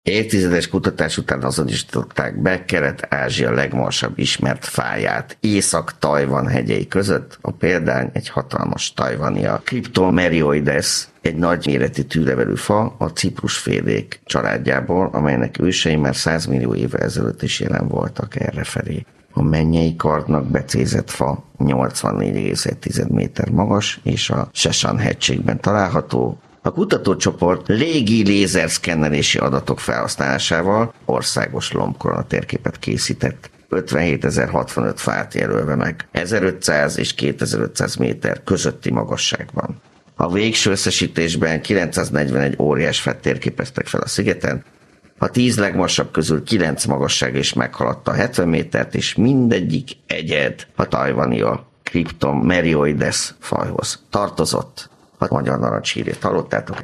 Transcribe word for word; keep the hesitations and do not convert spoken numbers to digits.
Évtizedes kutatás után azonosították be Kelet-Ázsia legmagasabb ismert fáját. Észak-Tajvan hegyei között a példány egy hatalmas tajvania. Cryptomerioides, egy nagyméretű tűlevelű fa a ciprusfélék családjából, amelynek ősei már száz millió évvel ezelőtt is jelen voltak errefelé. A mennyei kardnak becézett fa nyolcvannégy egész egy méter magas, és a Sesan hegységben található. A kutatócsoport légi lézerszkennelési adatok felhasználásával országos lombkorona térképet készített, ötvenhétezer-hatvanöt fát jelölve meg, ezerötszáz és kétezer-ötszáz méter közötti magasságban. A végső összesítésben kilencszáznegyvenegy óriás fát térképeztek fel a szigeten, a tíz legmagasabb közül kilenc magasság is meghaladta a hetven métert, és mindegyik egyed a tajvania Cryptomerioides fajhoz tartozott. A magyar narancshírét hallottátok.